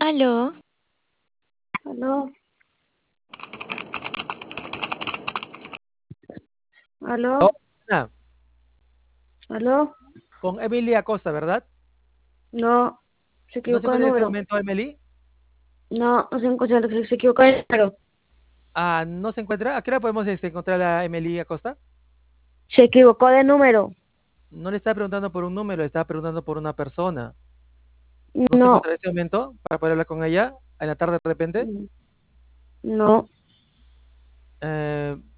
Aló, Aló, aló, Hola, aló. con Emily Acosta, ¿verdad? No, se ¿No se equivocó de encuentra en este número. momento Emily? No, no se encuentra, se equivocó de número. Ah, ¿no se encuentra? ¿A qué hora podemos encontrar a Emily Acosta? Se equivocó de número. No le estaba preguntando por un número, le estaba preguntando por una persona. ¿No se No, encuentra en este momento para poder hablar con ella en la tarde de repente? no. Eh,